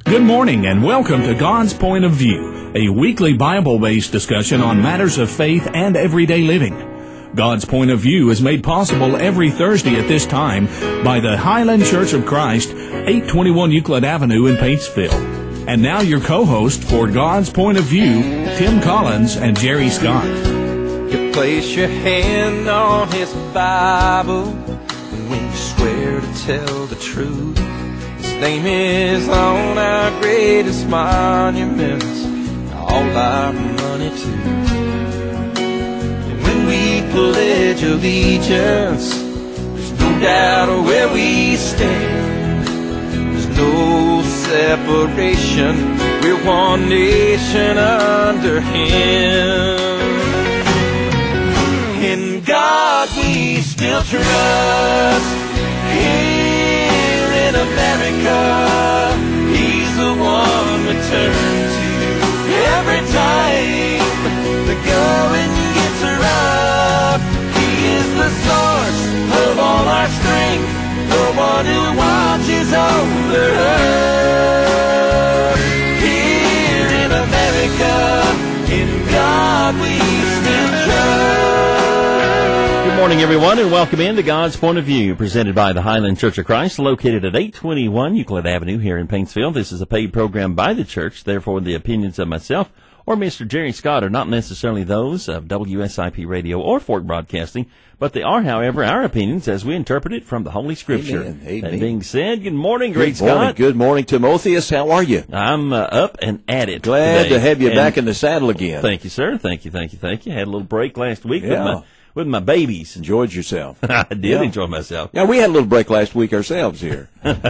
Good morning and welcome to God's Point of View, a weekly Bible-based discussion on matters of faith and everyday living. God's Point of View is made possible every Thursday at this time by the Highland Church of Christ, 821 Euclid Avenue in Paintsville. And now your co-host for God's Point of View, Tim Collins and Jerry Scott. You place your hand on His Bible, and when you swear to tell the truth, His name is on our greatest monuments, all our money too. And when we pledge allegiance, there's no doubt of where we stand. There's no separation, we're one nation under Him. In God we still trust. Here in America, He's the one we turn to. Every time the going gets rough, He is the source of all our strength, the one who watches over us. Here in America, in God we still trust. Good morning, everyone, and welcome in to God's Point of View, presented by the Highland Church of Christ, located at 821 Euclid Avenue here in Paintsville. This is a paid program by the church, therefore the opinions of myself or Mr. Jerry Scott are not necessarily those of WSIP Radio or Fort Broadcasting, but they are, however, our opinions as we interpret it from the Holy Scripture. Amen. That being said, good morning, great Scott. Good morning, Timotheus. How are you? I'm up and at it. Glad today. to have you And back in the saddle again. Thank you, sir. Thank you. Had a little break last week Yeah. with my babies. Enjoyed yourself. I did enjoy myself. Yeah, we had a little break last week ourselves here.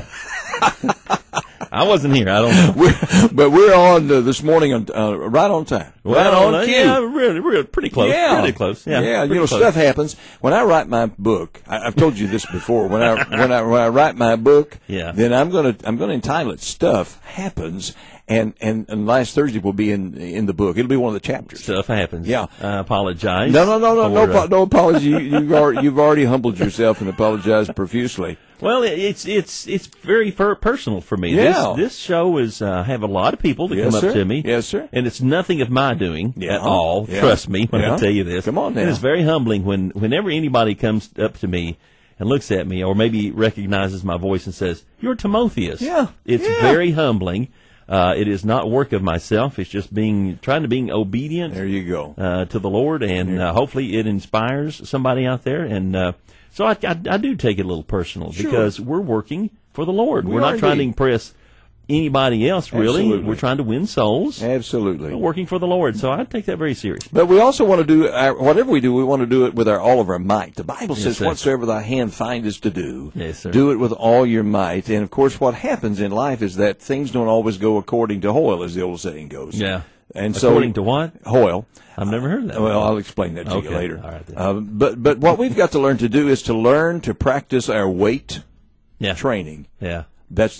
I wasn't here. I don't know. But we're on this morning right on time. Right on cue. Yeah, really, pretty close. Yeah. Pretty close. Yeah, you pretty know, close. stuff happens. When I write my book, I've told you this before. When I write my book, Yeah. then I'm gonna entitle it "Stuff Happens," and last Thursday will be in the book. It'll be one of the chapters. Stuff happens. Yeah. I apologize. No apology. You've already humbled yourself and apologized profusely. Well, it's very personal for me. Yeah. This show is have a lot of people that Yes, come sir. up to me. Yes, sir. And it's nothing of my doing Yeah. at all. Yeah. Trust me when Yeah. I tell you this. Come on now. And it's very humbling whenever anybody comes up to me and looks at me, or maybe recognizes my voice and says, "You're Timotheus." Yeah. It's Yeah. very humbling. It is not work of myself. It's just trying to be obedient. There you go. To the Lord, and hopefully it inspires somebody out there. And so I do take it a little personal because we're working for the Lord. We're not trying to impress anybody else, really. Absolutely. We're trying to win souls. Absolutely. We're working for the Lord, so I take that very serious. But we also want to do, whatever we do, we want to do it with all of our might. The Bible says, sir. whatsoever thy hand findeth to do, Yes, sir. do it with all your might. And, of course, what happens in life is that things don't always go according to Hoyle, as the old saying goes. Yeah. And According so, to what? Hoyle. I've never heard of that. Well, I'll explain that to you Okay. later. All right, then. But what we've got to learn to do is to learn to practice our weight training. Yeah. That's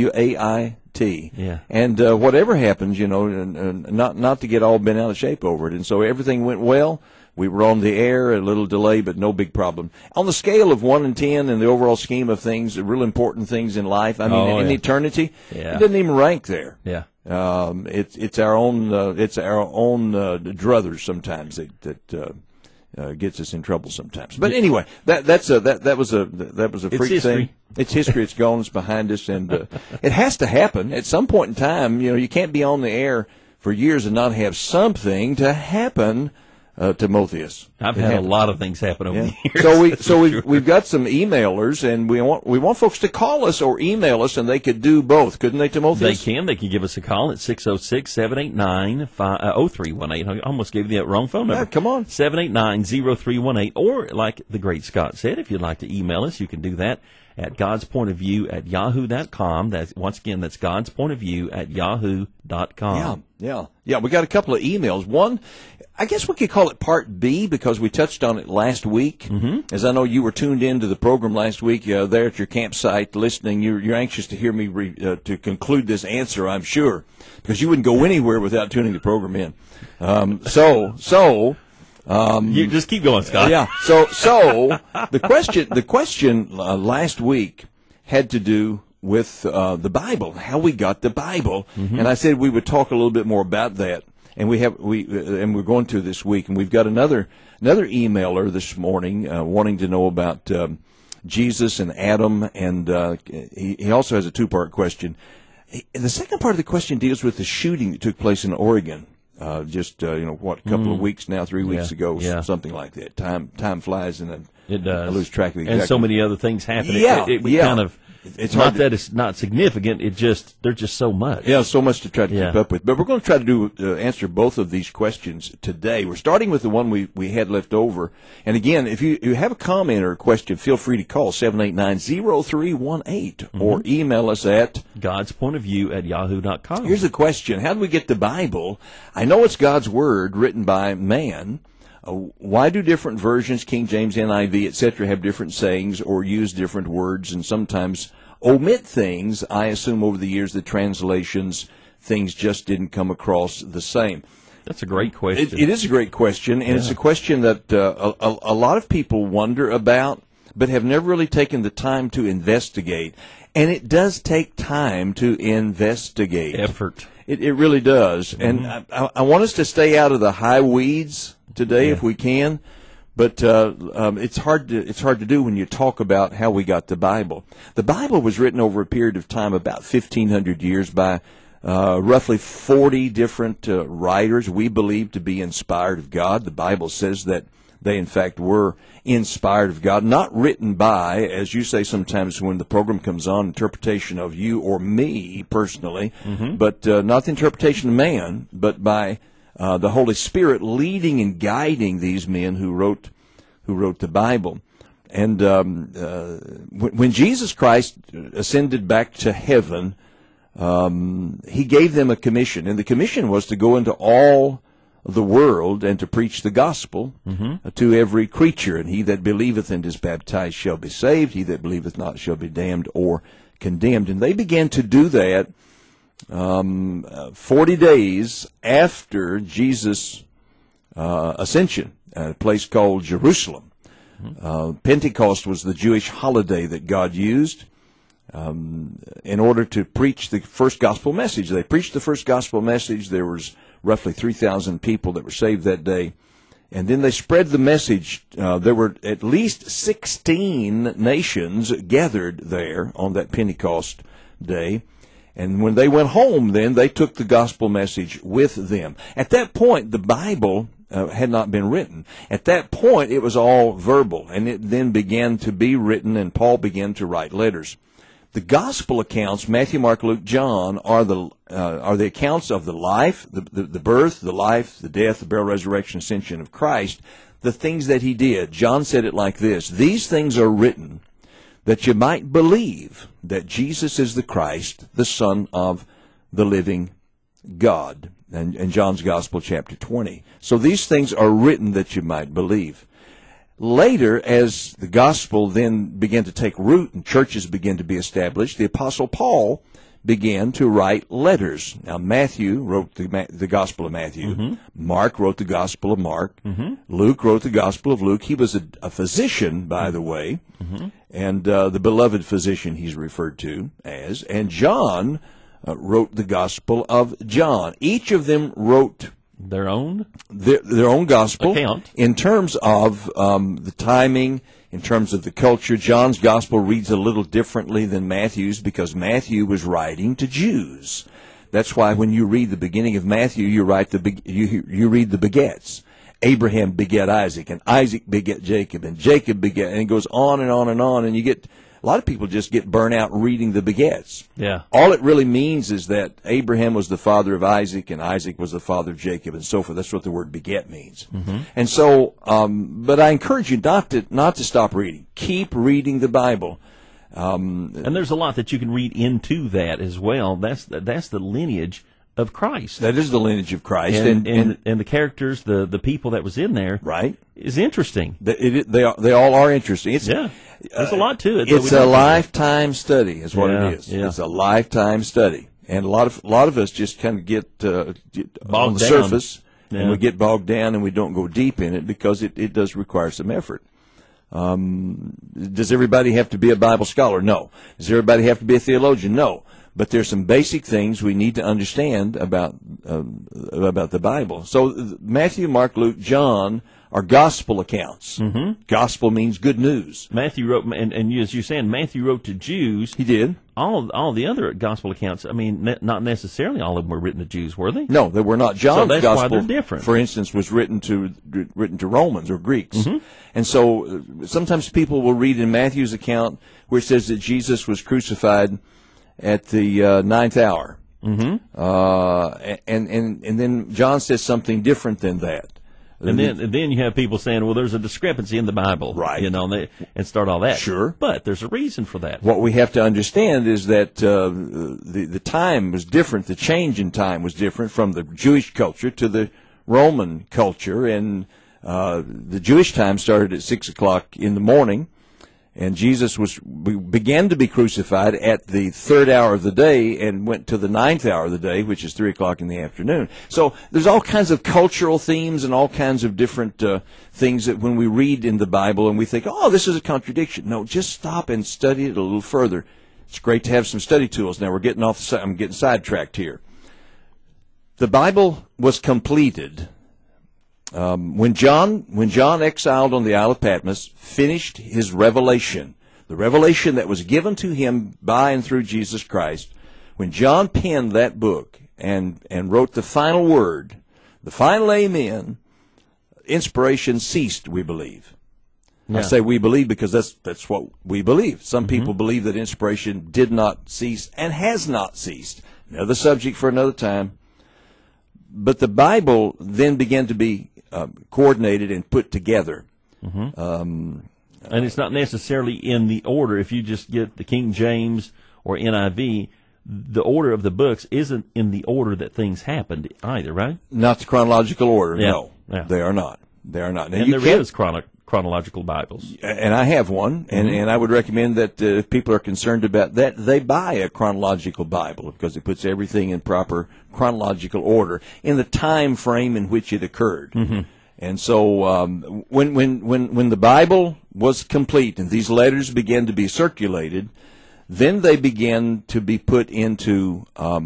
WAIT. Yeah. And whatever happens, not to get all bent out of shape over it. And so everything went well. We were on the air, a little delay, but no big problem. On the scale of 1 and 10 in the overall scheme of things, the real important things in life, in eternity, Yeah. it doesn't even rank there. Yeah. It's our own druthers sometimes that gets us in trouble sometimes. But anyway, that was a freak history. thing. It's history. It's gone. It's behind us, and it has to happen at some point in time. You can't be on the air for years and not have something to happen. Timotheus, I've had a lot of things happen over the years. So we've got some emailers, and we want folks to call us or email us, and they could do both, couldn't they, Timotheus? They can. They can give us a call at 606-789-0318. I almost gave you that wrong phone number. Yeah, come on. 789-0318. Or, like the great Scott said, if you'd like to email us, you can do that at godspointofview@yahoo.com. Once again, that's godspointofview@yahoo.com. Yeah. We got a couple of emails. One, I guess we could call it Part B because we touched on it last week. Mm-hmm. As I know you were tuned into the program last week there at your campsite listening. You're anxious to hear me to conclude this answer, I'm sure, because you wouldn't go anywhere without tuning the program in. You just keep going, Scott. Yeah. So the question last week had to do with the Bible, how we got the Bible. And I said we would talk a little bit more about that. And we're going to this week, and we've got another emailer this morning wanting to know about Jesus and Adam, and he also has a two-part question. The second part of the question deals with the shooting that took place in Oregon. A couple of weeks now, 3 weeks ago, something like that. Time flies, and it does. I lose track of exactly. And so many other things happen. It's not that it's not significant. There's just so much. Yeah, so much to try to keep up with. But we're going to try to answer both of these questions today. We're starting with the one we had left over. And again, if you have a comment or a question, feel free to call 789-0318 or email us at godspointofview@yahoo.com. Here's the question. How do we get the Bible? I know it's God's Word written by man. Why do different versions, King James, NIV, etc., have different sayings or use different words and sometimes omit things? I assume over the years the translations, things just didn't come across the same. That's a great question. It is a great question, and it's a question that a lot of people wonder about, but have never really taken the time to investigate. And it does take time to investigate. Effort. It really does. And I want us to stay out of the high weeds today if we can, but it's hard to do when you talk about how we got the Bible. The Bible was written over a period of time, about 1,500 years, by roughly 40 different writers we believe to be inspired of God. The Bible says that they, in fact, were inspired of God, not written by, as you say sometimes when the program comes on, interpretation of you or me personally, but not the interpretation of man, but by the Holy Spirit leading and guiding these men who wrote the Bible. And when Jesus Christ ascended back to heaven, he gave them a commission, and the commission was to go into all the world and to preach the gospel to every creature. And he that believeth and is baptized shall be saved. He that believeth not shall be damned or condemned. And they began to do that 40 days after Jesus' ascension at a place called Jerusalem. Pentecost was the Jewish holiday that God used in order to preach the first gospel message. They preached the first gospel message. There was roughly 3,000 people that were saved that day. And then they spread the message. There were at least 16 nations gathered there on that Pentecost day. And when they went home, then, they took the gospel message with them. At that point, the Bible had not been written. At that point, it was all verbal, and it then began to be written, and Paul began to write letters. The gospel accounts, Matthew, Mark, Luke, John, are the accounts of the life, the birth, the life, the death, the burial, resurrection, ascension of Christ, the things that he did. John said it like this: these things are written that you might believe that Jesus is the Christ, the Son of the living God. And John's Gospel, chapter 20. So these things are written that you might believe. Later, as the gospel then began to take root and churches began to be established, the Apostle Paul began to write letters. Now, Matthew wrote the Gospel of Matthew. Mark wrote the Gospel of Mark. Luke wrote the Gospel of Luke. He was a physician, by the way, and the beloved physician he's referred to as. And John wrote the Gospel of John. Each of them wrote their own gospel account in terms of the timing, in terms of the culture. John's gospel reads a little differently than Matthew's because Matthew was writing to Jews. That's why when you read the beginning of Matthew, you read the begets. Abraham beget Isaac, and Isaac beget Jacob, and Jacob beget, and it goes on and on and on, and you get. A lot of people just get burnt out reading the begets. Yeah. All it really means is that Abraham was the father of Isaac, and Isaac was the father of Jacob, and so forth. That's what the word beget means. And so, but I encourage you not to stop reading. Keep reading the Bible. And there's a lot that you can read into that as well. That's the lineage of Christ. That is the lineage of Christ, and the characters, the people that was in there, right, is interesting. They all are interesting. There's a lot to it. It's a lifetime study, is what it is. Yeah. It's a lifetime study, and a lot of us just kind of get on the surface, and we get bogged down, and we don't go deep in it because it does require some effort. Does everybody have to be a Bible scholar? No. Does everybody have to be a theologian? No. But there's some basic things we need to understand about the Bible. So Matthew, Mark, Luke, John are gospel accounts. Mm-hmm. Gospel means good news. Matthew wrote, and as you're saying, Matthew wrote to Jews. He did. All the other gospel accounts, I mean, not necessarily all of them were written to Jews, were they? No, they were not. John's so that's gospel, why they're different. For instance, was written to Romans or Greeks. Mm-hmm. And so sometimes people will read in Matthew's account where it says that Jesus was crucified at the ninth hour. Mm-hmm. And then John says something different than that. And then you have people saying, well, there's a discrepancy in the Bible. Right. And start all that. Sure. But there's a reason for that. What we have to understand is that the time was different. The change in time was different from the Jewish culture to the Roman culture. And the Jewish time started at 6 o'clock in the morning. And Jesus began to be crucified at the third hour of the day and went to the ninth hour of the day, which is 3 o'clock in the afternoon. So there's all kinds of cultural themes and all kinds of different things that when we read in the Bible and we think, oh, this is a contradiction. No, just stop and study it a little further. It's great to have some study tools. Now I'm getting sidetracked here. The Bible was completed when John exiled on the Isle of Patmos, finished his revelation, the revelation that was given to him by and through Jesus Christ. When John penned that book and wrote the final word, the final amen, inspiration ceased, we believe. Yeah. I say we believe because that's what we believe. Some people believe that inspiration did not cease and has not ceased. Another subject for another time. But the Bible then began to be coordinated and put together. Mm-hmm. And it's not necessarily in the order. If you just get the King James or NIV, the order of the books isn't in the order that things happened either, right? Not the chronological order, yeah. No. Yeah. They are not. They are not. Now, and there is chronological Bibles. And I have one, and I would recommend that if people are concerned about that, they buy a chronological Bible because it puts everything in proper chronological order in the time frame in which it occurred. Mm-hmm. And so when the Bible was complete and these letters began to be circulated, then they began to be put into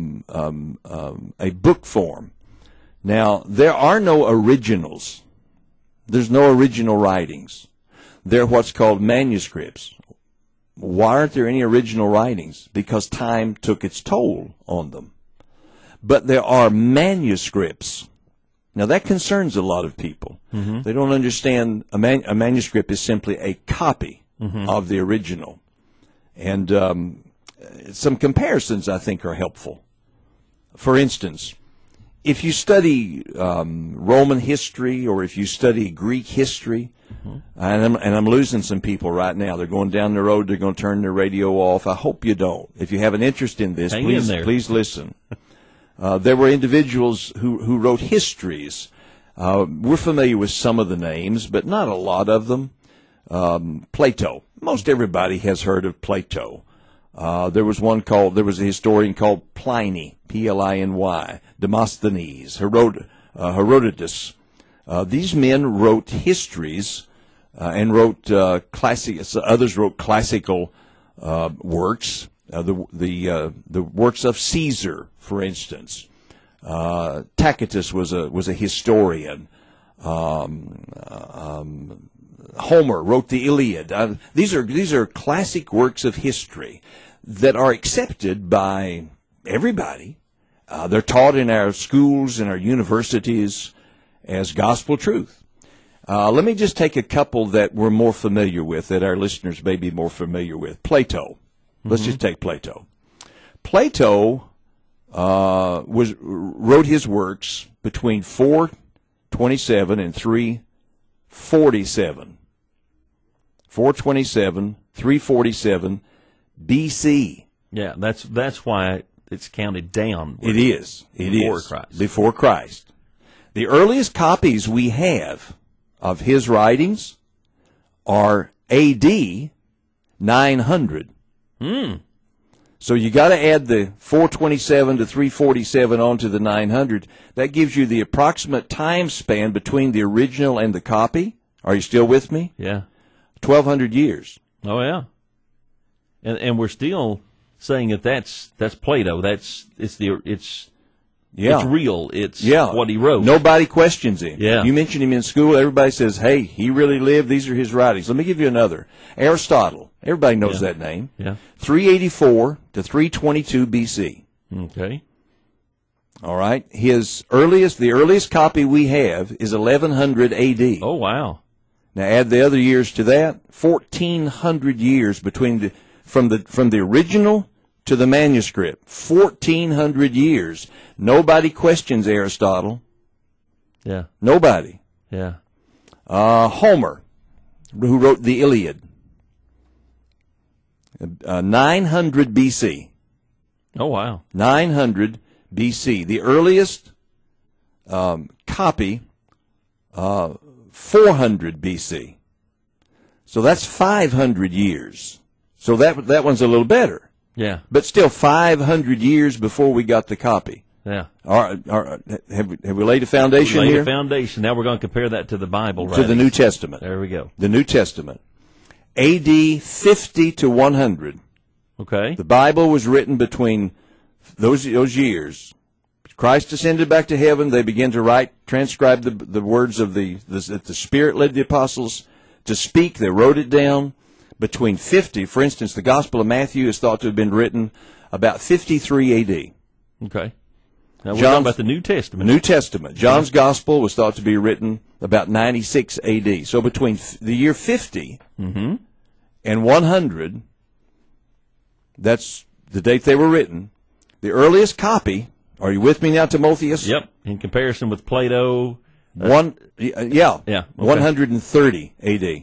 a book form. Now, there are no originals. There's no original writings. They're what's called manuscripts. Why aren't there any original writings? Because time took its toll on them. But there are manuscripts. Now, that concerns a lot of people. Mm-hmm. They don't understand a manuscript is simply a copy of the original. And some comparisons, I think, are helpful. For instance, if you study Roman history or if you study Greek history, and I'm losing some people right now. They're going down the road. They're going to turn their radio off. I hope you don't. If you have an interest in this, please listen. There were individuals who wrote histories. We're familiar with some of the names, but not a lot of them. Plato. Most everybody has heard of Plato. There was a historian called Pliny, Pliny, Demosthenes, Herodotus. These men wrote histories and wrote others wrote classical works. The works of Caesar, for instance. Tacitus was a historian. Homer wrote the Iliad. These are classic works of history that are accepted by everybody. They're taught in our schools and our universities as gospel truth. Let me just take a couple that we're more familiar with, that our listeners may be more familiar with. Plato. Let's just take Plato. Plato wrote his works between 427 and 347. 427, 347 BC. Yeah, that's why it's counted down. It is. Before Christ. The earliest copies we have of his writings are AD 900. So you got to add the 427 to 347 onto the 900. That gives you the approximate time span between the original and the copy. Are you still with me? Yeah. 1,200 years. Oh, yeah. And we're still saying that's Plato. It's real. It's what he wrote. Nobody questions him. Yeah. You mention him in school, everybody says, hey, he really lived. These are his writings. Let me give you another. Aristotle. Everybody knows that name. Yeah. 384 to 322 BC. Okay. All right. The earliest copy we have is 1100 AD. Oh, wow. Now add the other years to that. 1,400 years between from the original to the manuscript. 1,400 years. Nobody questions Aristotle. Yeah. Nobody. Yeah. Homer, who wrote the Iliad. 900 BC. Oh, wow. 900 BC. The earliest copy, 400 BC. So that's 500 years. So that one's a little better. Yeah. But still 500 years before we got the copy. Yeah. All right, have we laid a foundation here? Laid a foundation. Now we're going to compare that to the Bible, right? To the New Testament. There we go. The New Testament. AD 50 to 100. Okay. The Bible was written between those years. Christ ascended back to heaven. They began to transcribe the words of the Spirit led the apostles to speak. They wrote it down. Between 50, for instance, the Gospel of Matthew is thought to have been written about 53 AD. Okay. Now we're talking about the New Testament. New Testament. John's Gospel was thought to be written about 96 AD. So between the year 50 and 100, that's the date they were written. The earliest copy, are you with me now, Timotheus? Yep. In comparison with Plato. Yeah. Okay. 130 AD.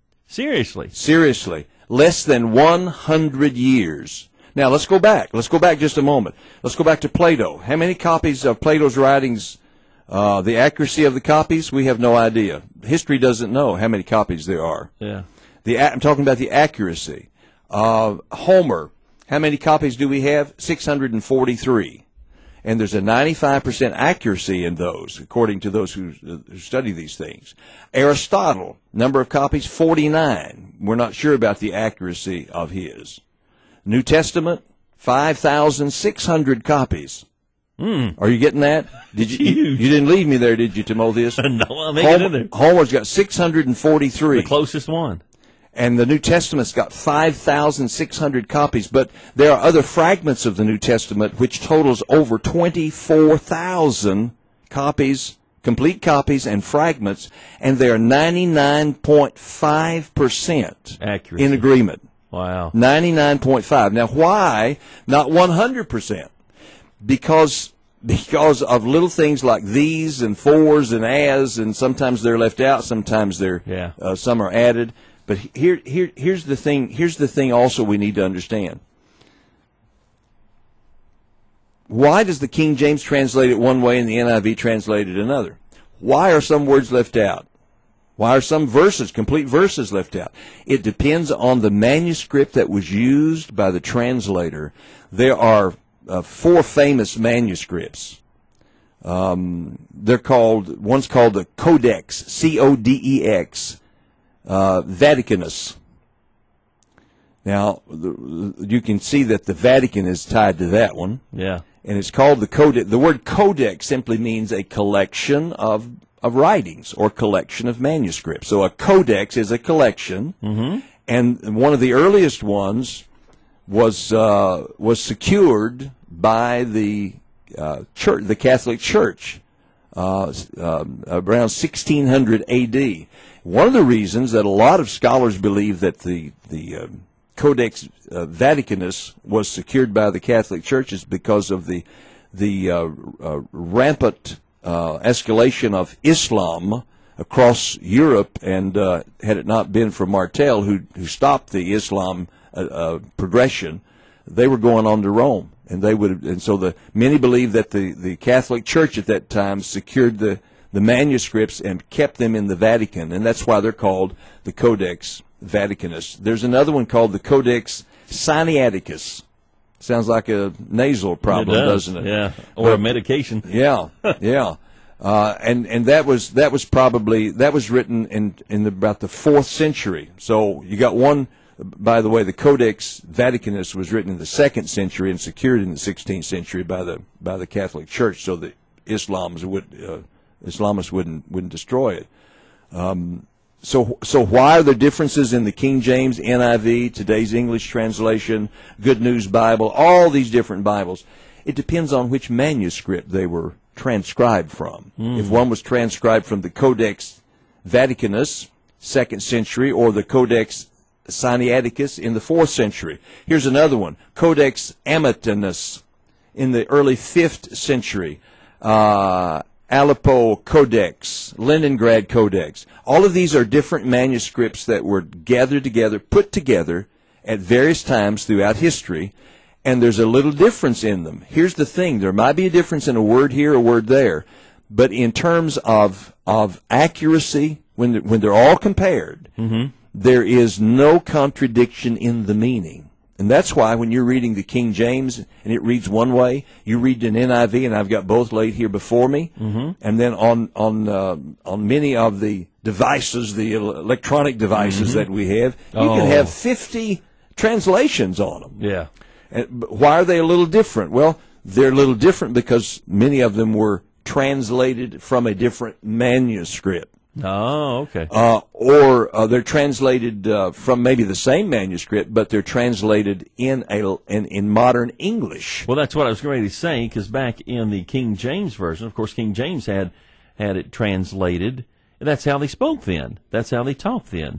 Seriously. Less than 100 years. Now, let's go back. Let's go back just a moment. Let's go back to Plato. How many copies of Plato's writings, the accuracy of the copies, we have no idea. History doesn't know how many copies there are. Yeah. I'm talking about the accuracy. Homer, how many copies do we have? 643. And there's a 95% accuracy in those, according to those who study these things. Aristotle, number of copies, 49. We're not sure about the accuracy of his. New Testament, 5,600 copies. Are you getting that? You didn't leave me there, did you, Timotheus? No, I'm making it in there. Homer's got 643. The closest one. And the New Testament's got 5,600 copies, but there are other fragments of the New Testament which totals over 24,000 copies, complete copies and fragments, and they are 99.5% accurate in agreement. Wow. 99.5. Now, why not 100%? Because of little things like these and fors and as, and sometimes they're left out, sometimes some are added. But here's the thing. Here's the thing. Also, we need to understand. Why does the King James translate it one way and the NIV translate it another? Why are some words left out? Why are some complete verses left out? It depends on the manuscript that was used by the translator. There are 4 famous manuscripts. One's called the Codex, C-O-D-E-X. Vaticanus. Now, you can see that the Vatican is tied to that one. Yeah. And it's called the Codex. The word Codex simply means a collection of writings or collection of manuscripts. So a codex is a collection. Mm-hmm. And one of the earliest ones was secured by the church, the Catholic Church, around 1600 A.D. One of the reasons that a lot of scholars believe that the Codex Vaticanus was secured by the Catholic Church is because of the rampant escalation of Islam across Europe, and had it not been for Martel, who stopped the Islam progression, they were going on to Rome, and many believe that the Catholic Church at that time secured the manuscripts and kept them in the Vatican, and that's why they're called the Codex Vaticanus. There's another one called the Codex Sinaiticus. Sounds like a nasal problem, doesn't it? Yeah, or a medication. Yeah, yeah. And that was written in about the 4th century. So you got one. By the way, the Codex Vaticanus was written in the 2nd century and secured in the 16th century by the Catholic Church, so that Islamists wouldn't destroy it. So why are there differences in the King James, NIV, today's English translation, Good News Bible, all these different Bibles? It depends on which manuscript they were transcribed from. If one was transcribed from the Codex Vaticanus, 2nd century, or the Codex Sinaiticus in the 4th century. Here's another one, Codex Amitanus in the early 5th century, Aleppo Codex, Leningrad Codex. All of these are different manuscripts that were gathered together, put together at various times throughout history, and there's a little difference in them. Here's the thing, there might be a difference in a word here, a word there, but in terms of accuracy, when they're all compared, there is no contradiction in the meaning. And that's why when you're reading the King James and it reads one way, you read an NIV, and I've got both laid here before me. And then on many of the devices, the electronic devices that we have, you can have 50 translations on them. Yeah. And why are they a little different? Well, they're a little different because many of them were translated from a different manuscript. Oh, okay. Or they're translated from maybe the same manuscript, but they're translated in modern English. Well, that's what I was going to say, because back in the King James Version, of course, King James had it translated. That's how they spoke then. That's how they talked then.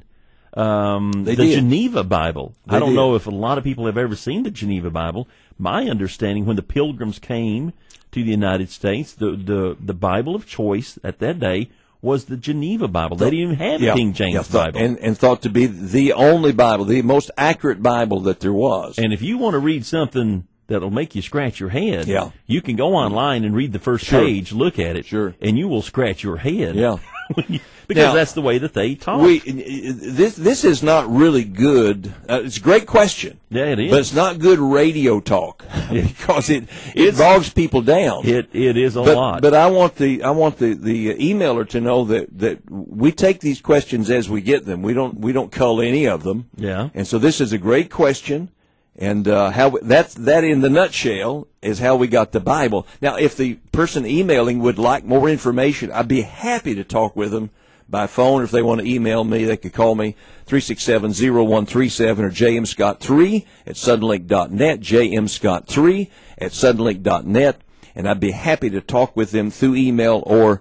The Geneva Bible. I don't know if a lot of people have ever seen the Geneva Bible. My understanding, when the Pilgrims came to the United States, the Bible of choice at that day was the Geneva Bible. They didn't even have a King James Bible. And thought to be the only Bible, the most accurate Bible that there was. And if you want to read something that'll make you scratch your head, you can go online and read the first page, look at it, and you will scratch your head. Yeah. Because that's the way that they talk. This is not really good. It's a great question. Yeah, it is. But it's not good radio talk because it bogs people down. It is a lot. But I want the emailer to know that we take these questions as we get them. We don't cull any of them. Yeah. And so this is a great question. And that in the nutshell is how we got the Bible. Now, if the person emailing would like more information, I'd be happy to talk with them by phone. If they want to email me, they could call me 367-0137 or jmscott3@suddenlink.net, jmscott3@suddenlink.net, and I'd be happy to talk with them through email or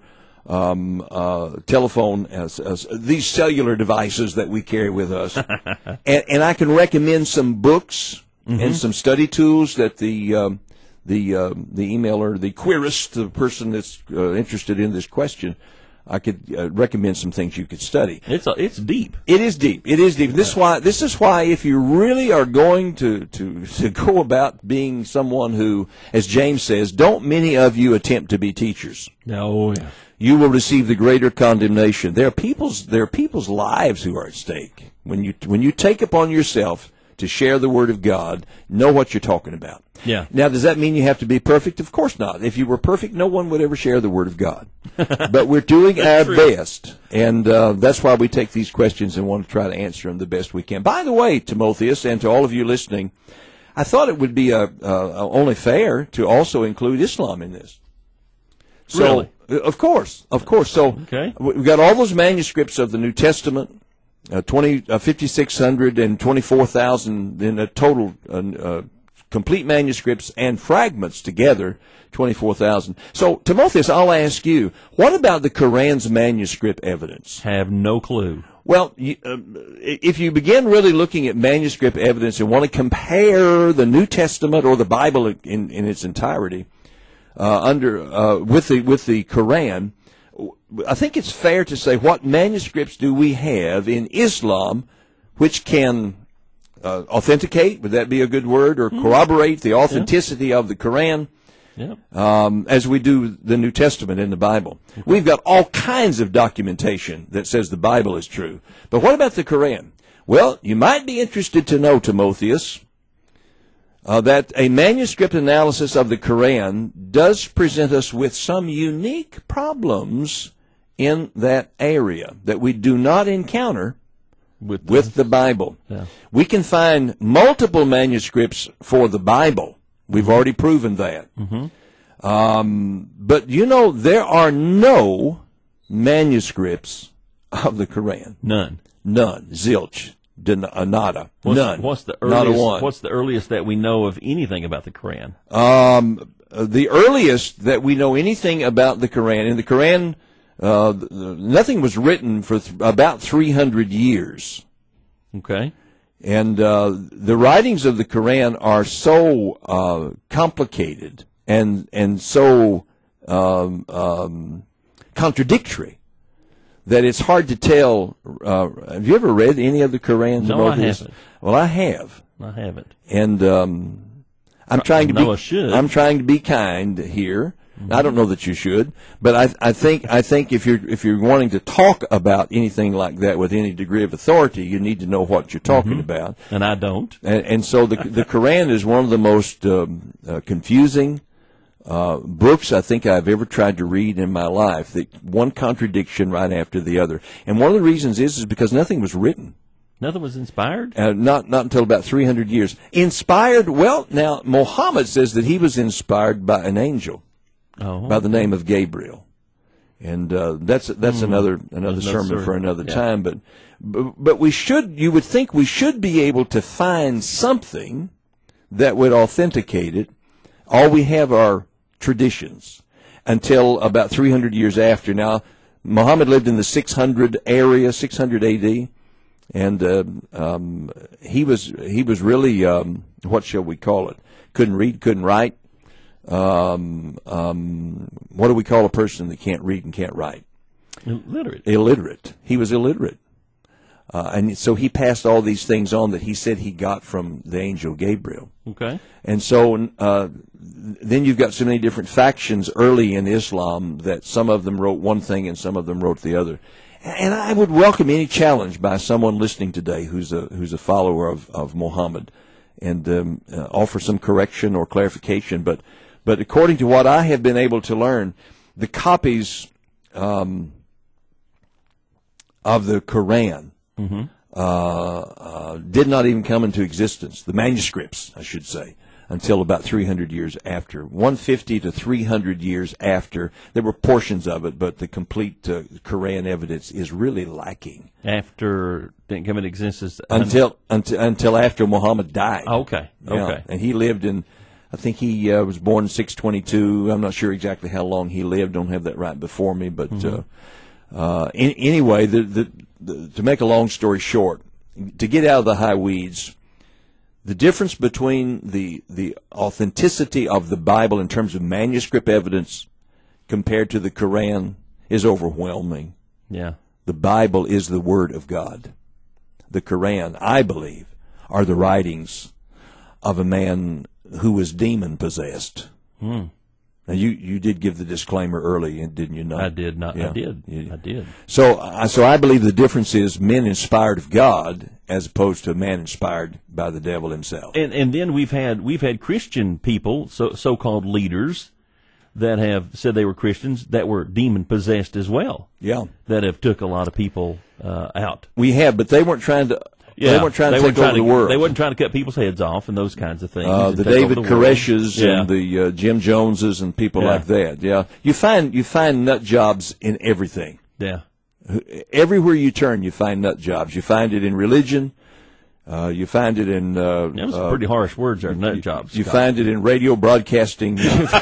telephone, as these cellular devices that we carry with us. and I can recommend some books and some study tools that the emailer, the querist, the person that's interested in this question, I could recommend some things you could study. It's deep. It is deep. It is deep. This is why if you really are going to go about being someone who, as James says, don't many of you attempt to be teachers. No. Yeah. You will receive the greater condemnation. There are people's lives who are at stake. When you take upon yourself to share the Word of God, know what you're talking about. Yeah. Now, does that mean you have to be perfect? Of course not. If you were perfect, no one would ever share the Word of God. But we're doing our best, and that's why we take these questions and want to try to answer them the best we can. By the way, Timotheus, and to all of you listening, I thought it would be only fair to also include Islam in this. So, really? Of course. So we've got all those manuscripts of the New Testament, 5,600 and 24,000 in a total complete manuscripts and fragments together, 24,000. So, Timotheus, I'll ask you, what about the Quran's manuscript evidence? Have no clue. Well, if you begin really looking at manuscript evidence and want to compare the New Testament or the Bible in its entirety with the Quran, I think it's fair to say, what manuscripts do we have in Islam which can authenticate, would that be a good word, or corroborate the authenticity of the Quran, as we do the New Testament in the Bible? We've got all kinds of documentation that says the Bible is true. But what about the Quran? Well, you might be interested to know, Timotheus, that a manuscript analysis of the Quran does present us with some unique problems in that area that we do not encounter with the Bible. Yeah. We can find multiple manuscripts for the Bible. We've already proven that. But there are no manuscripts of the Quran. None. Zilch. Nada. None. What's the Not a earliest? one. What's the earliest that we know of anything about the Quran? The earliest that we know anything about the Quran, in the Quran, nothing was written for about 300 years. Okay. And the writings of the Quran are so complicated and so contradictory that it's hard to tell. Have you ever read any of the Qurans? No, I haven't. Well, I have. I haven't. And I'm trying to No, be. I should. I'm trying to be kind here. I don't know that you should, but I think if you're wanting to talk about anything like that with any degree of authority, you need to know what you're talking about. And I don't. And so the Quran is one of the most confusing books I think I've ever tried to read in my life. One contradiction right after the other, and one of the reasons is because nothing was written. Nothing was inspired? Not until about 300 years. Inspired? Well, now Muhammad says that he was inspired by an angel by the name of Gabriel, and that's another sermon for another time. But you would think we should be able to find something that would authenticate it. All we have are traditions until about 300 years after. Now, Muhammad lived in the 600 area, 600 A.D., and he was really what shall we call it? Couldn't read, couldn't write. What do we call a person that can't read and can't write? Illiterate. He was illiterate. And so he passed all these things on that he said he got from the angel Gabriel. Okay. And so then you've got so many different factions early in Islam that some of them wrote one thing and some of them wrote the other. And I would welcome any challenge by someone listening today who's a follower of Muhammad, and offer some correction or clarification. But according to what I have been able to learn, the copies of the Quran did not even come into existence, the manuscripts, I should say, until about 300 years after. 150 to 300 years after. There were portions of it, but the complete Quran evidence is really lacking. After didn't come into existence until after Muhammad died. Oh, okay. Yeah. Okay. And he lived in, I think he was born in 622. I'm not sure exactly how long he lived. Don't have that right before me, but anyway, to make a long story short, to get out of the high weeds, the difference between the authenticity of the Bible in terms of manuscript evidence compared to the Quran is overwhelming. Yeah. The Bible is the Word of God. The Quran, I believe, are the writings of a man who was demon-possessed. Now, you did give the disclaimer early, didn't you not? I did not. Yeah. I did. So I believe the difference is men inspired of God as opposed to a man inspired by the devil himself. And then we've had Christian people, so-called leaders, that have said they were Christians that were demon-possessed as well. Yeah. That have took a lot of people out. We have, but they weren't trying to... They weren't trying to take over the world. They weren't trying to cut people's heads off and those kinds of things. The David Koreshes and the Jim Joneses and people like that. Yeah, you find nut jobs in everything. Yeah, everywhere you turn, you find nut jobs. You find it in religion. You find it in. That was some pretty harsh words there, nut jobs. You find it in radio broadcasting.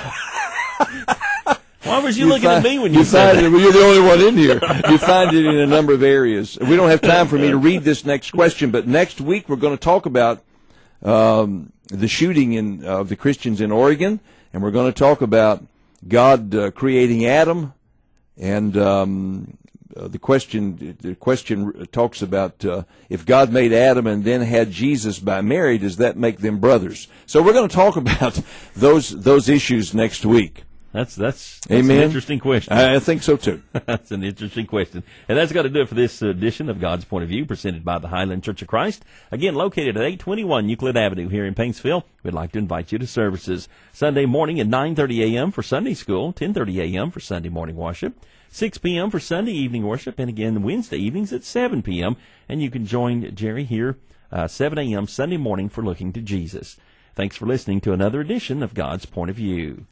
Why was you looking at me when you said that? You're the only one in here. You find it in a number of areas. We don't have time for me to read this next question, but next week we're going to talk about the shooting of the Christians in Oregon, and we're going to talk about God creating Adam, and the question talks about if God made Adam and then had Jesus by Mary, does that make them brothers? So we're going to talk about those issues next week. That's Amen. an interesting question. I think so too. That's an interesting question. And that's got to do it for this edition of God's Point of View, presented by the Highland Church of Christ. Again, located at 821 Euclid Avenue here in Paintsville. We'd like to invite you to services Sunday morning at 9:30 a.m. for Sunday school, 10:30 a.m. for Sunday morning worship, 6 p.m. for Sunday evening worship, and again Wednesday evenings at 7 p.m. And you can join Jerry here 7 a.m. Sunday morning for Looking to Jesus. Thanks for listening to another edition of God's Point of View.